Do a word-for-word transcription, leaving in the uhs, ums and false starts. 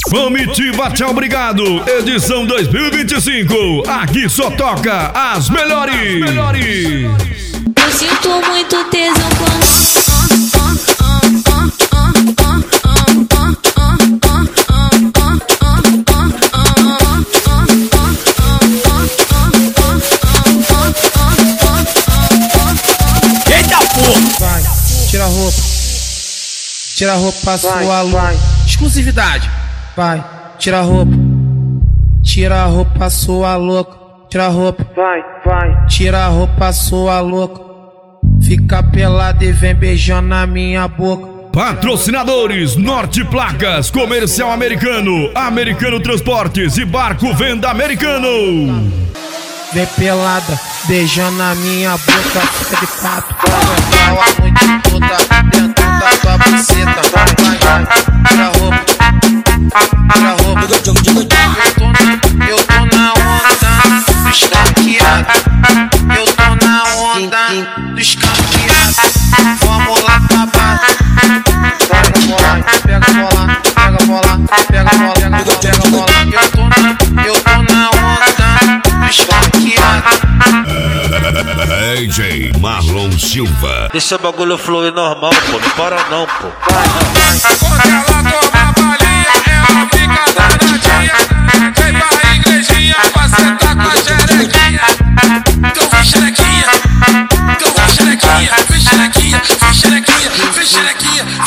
Comitiva Tchau Obrigado, edição dois mil e vinte e cinco. Aqui só toca as melhores. melhores. Eu sinto muito tesão quando vai, tira a roupa, tira a roupa sua lua, exclusividade. Vai, tira a roupa, tira a roupa sua louca, tira a roupa, vai, vai, tira a roupa sua louca, fica pelada e vem beijando na minha boca. Patrocinadores: Norte Placas, Comercial Americano, Americano Transportes e Barco Venda Americano. Vem pelada, beijando na minha boca, fica de pato, vai, vai, a noite toda dentro da tua buceta, vai, vai, vai, tira a roupa, tira a roupa. Eu tô na, eu tô na onda do escanqueado, eu tô na onda do escanqueado. Vamos lá pra baixo, pega a bola, pega a bola, pega a bola, pega a bola, pega a bola, pega a bola. Eu tô na, eu tô na onda do escanqueado. D J Marlon Silva. Deixa o bagulho fluir normal, pô, não para não, pô. Quando ela toma balinha, ela fica danadinha. Vem pra igrejinha pra sentar com a xerequinha. Então vem xerequinha, então vem xerequinha, vem xerequinha, vem xerequinha, vem xerequinha,